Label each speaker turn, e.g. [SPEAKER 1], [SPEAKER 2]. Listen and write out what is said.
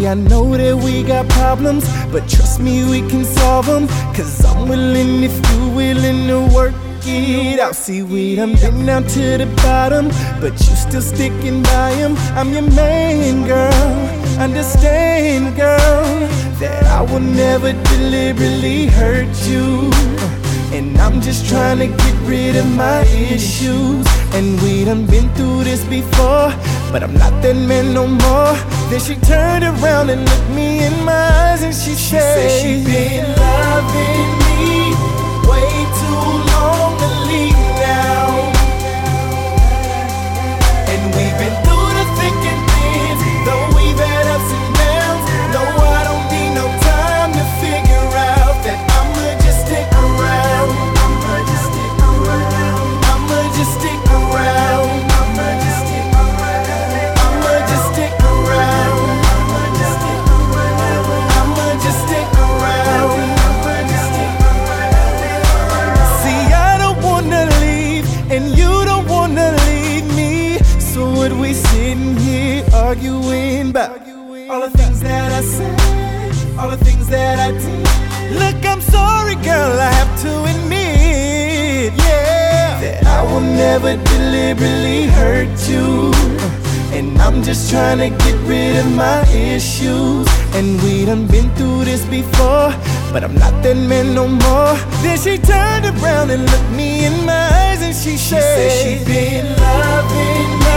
[SPEAKER 1] I know that we got problems, but trust me, we can solve them. Cause I'm willing if you willing to work it out. See, we done been down to the bottom, but you still sticking by him. I'm your main girl, understand, girl, that I will never deliberately hurt you. And I'm just trying to get rid of my issues. And we done been through this before, but I'm not that man no more. Then she turned around and looked me in my eyes and she said she been loving me way too long to leave now. And we've been through the thick and thin, though we've had ups and downs. No, I don't need no time to figure out that I'ma just stick around. I'ma just stick around. I'ma just stick around. I'ma just stick around. I'ma just stick around. I'ma just stick around. I'ma just stick around. I'ma just stick around. See, I don't wanna leave, and you don't wanna leave me. So what we sitting here arguing about? All the things that I said, all the things that I did. Look, I'm sorry, girl, I have to admit, yeah, that I will never deliberately hurt you. And I'm just trying to get rid of my issues. And we done been through this before, but I'm not that man no more. Then she turned around and looked me in my eyes and she said she been loving me